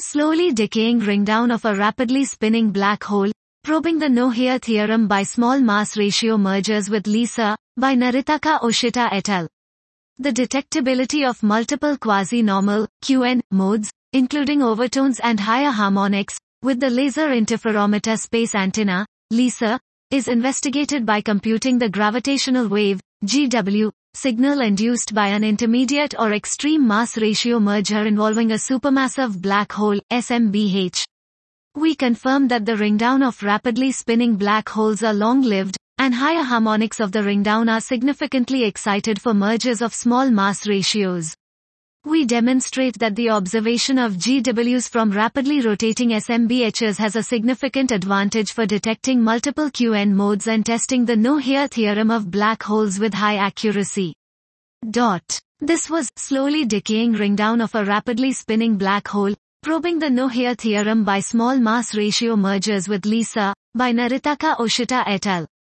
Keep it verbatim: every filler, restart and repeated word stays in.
slowly decaying ringdown of a rapidly spinning black hole, probing the no-here theorem by small mass ratio mergers with LISA, by Naritaka Oshita et al. The detectability of multiple quasi-normal, Q N, modes, including overtones and higher harmonics, with the Laser Interferometer Space Antenna, LISA, is investigated by computing the gravitational wave, G W, signal induced by an intermediate or extreme mass ratio merger involving a supermassive black hole, S M B H. We confirm that the ringdown of rapidly spinning black holes are long-lived, and higher harmonics of the ringdown are significantly excited for mergers of small mass ratios. We demonstrate that the observation of G Ws from rapidly rotating S M B Hs has a significant advantage for detecting multiple Q N modes and testing the no-here theorem of black holes with high accuracy. Dot. This was slowly decaying ringdown of a rapidly spinning black hole, probing the no-here theorem by small mass ratio mergers with LISA, by Naritaka Oshita et al.